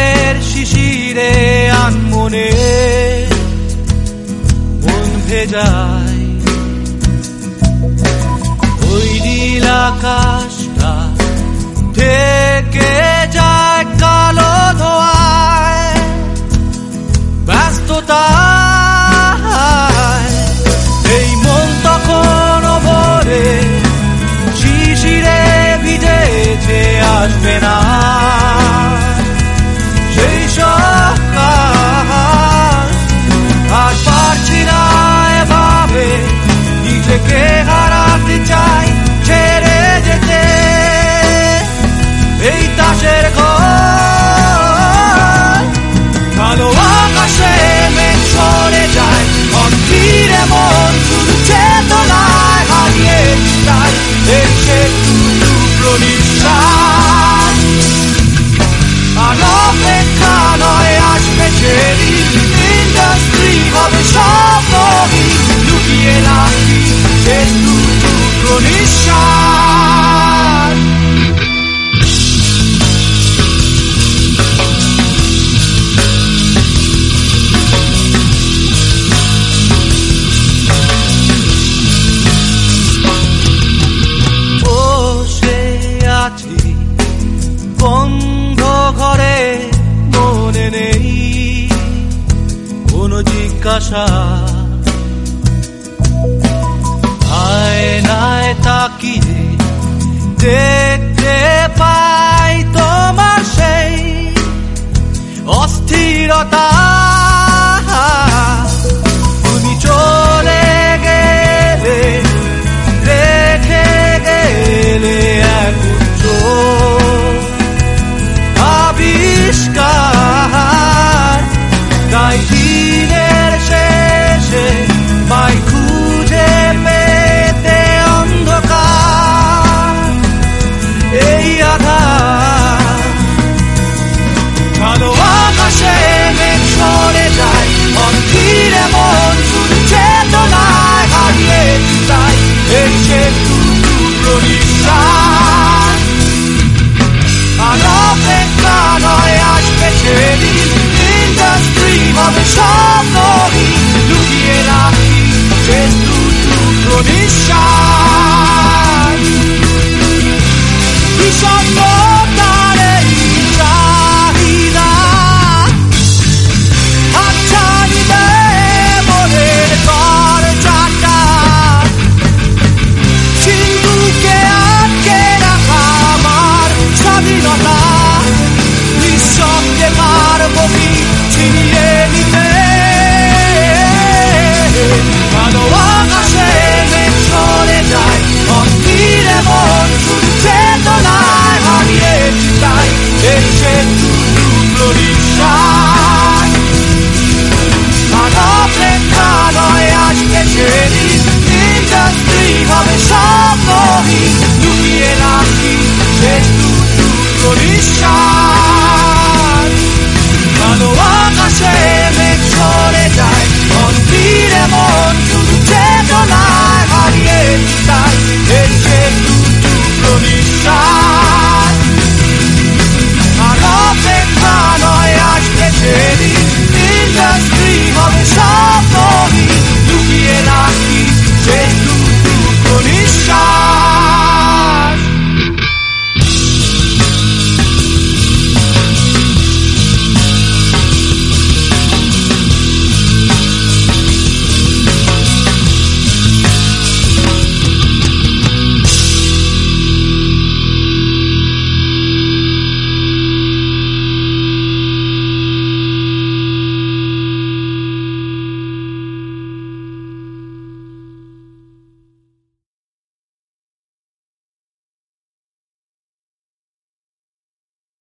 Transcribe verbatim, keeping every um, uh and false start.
ভোরের শিশিরে আনমনে মন ভেজায় ওই নীল আকাশটা ঢেকে যায় কালো ধোঁয়ায় ব্যস্ততায় এই মন তখন ভোরে শিশিরে ভিজেছে আসবে না সেই সকাল আর পারছি না এভাবে নিজেকে হারাতে চাই ছেড়ে যেতে এই তাসের ঘর কালো আকাশে মেঘ সরে যায় অন্তিরে মন শুধু চেতনায় হারিয়ে যায় এই সে টুকরো নিঃশ্বাস আর অপেক্ষা নয় আসবে সেদিন ইন্ডাস্ট্রি হবে স্বপ্নহীন লুকিয়ে রাখি সে টুকরো নিঃশ্বাস বন্ধ ঘরে মনে নেই কোনো জিজ্ঞাসা আয়নায় তাকিয়ে দেখতে পাই তোমার সেই অস্থিরতা